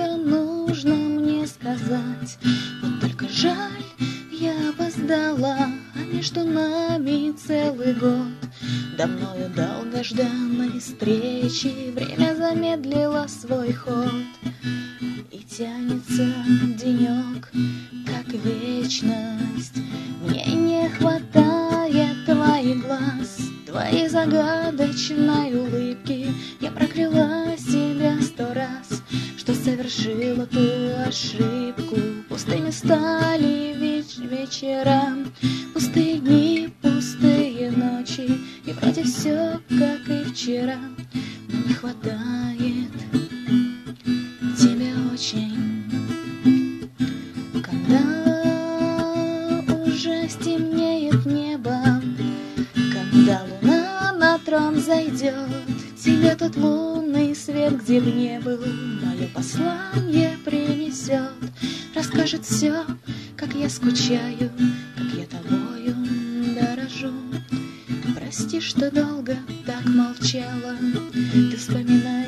много нужно мне сказать. Вот только жаль, я опоздала, а между нами целый год до мною долгожданной встречи время замедлило свой ход. И тянется денек, как вечность. Мне не хватает твоих глаз, твоей загадочной улыбки. Я прокляла себя 100 раз, что совершила ту ошибку. Пустыми стали вечера, пустые дни, пустые ночи. И вроде все, как и вчера, но не хватает тебя очень. Когда уже стемнеет небо, когда луна на трон зайдет, тебе тот лунный свет, где б не был, мое послание принесет. Расскажет все, как я скучаю, как я тобою дорожу. Прости, что долго так молчала, ты вспоминаешь